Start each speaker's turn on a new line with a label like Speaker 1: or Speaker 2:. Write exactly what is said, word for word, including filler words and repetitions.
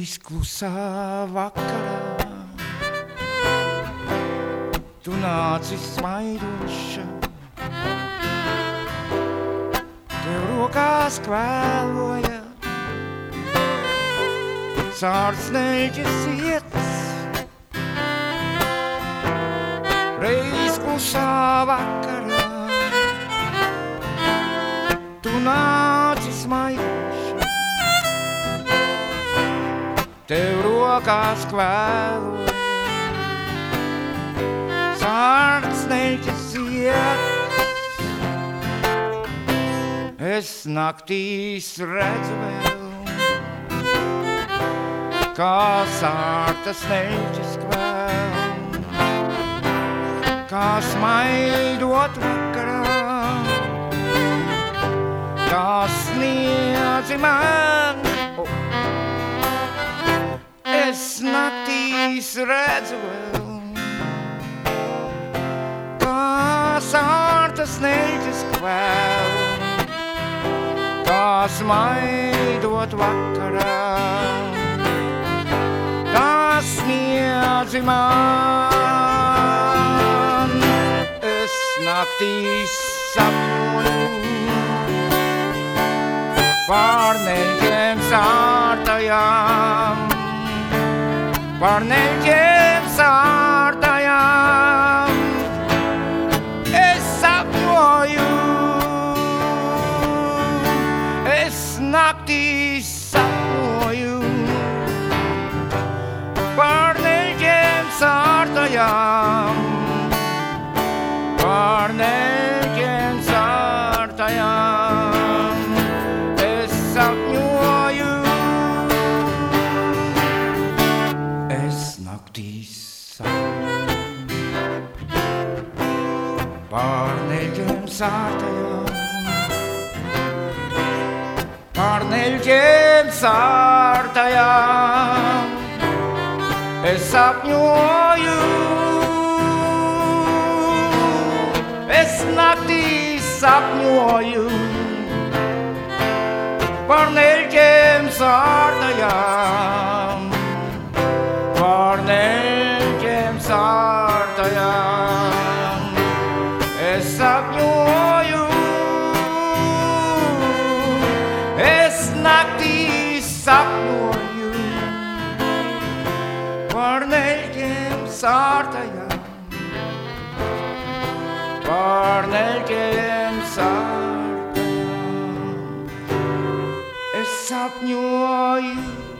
Speaker 1: Naktīs klusā vakarā, tu nāci smaidoša, tev rokās kvēloja sārdsneļķes iets. Reiz klusā vakarā, tu nāci smaidoša, tev rokās kvēloja sārdsneļķes iets. Es naktīs redzu vēl, kā sārtas sneļķes kvēl, kā smaidot vakarā, kā sniedzi man. Es naktīs redzu vēl, kā sārtas sneļķes kvēl, kā smaidot vakarā, kā sniedzi man. Es naktīs sapņoju par neļķēm sārtajām, par neļķēm sārtajām. Es sapņoju, es naktīs sapņoju par neļķēm sārtajām, par neļķēm sārtajām. Es sapņoju, es naktīs sapņoju par neļķēm sārtajām, par neļķēm sārtajām. Es sapņoju, es naktīs sapņoju par neļķēm sārtajām, par neļķēm sārtajām. Es sapņoju, es naktīs sapņoju par neļķēm sārtajām, par neļķēm sārtajām. Es sapņoju.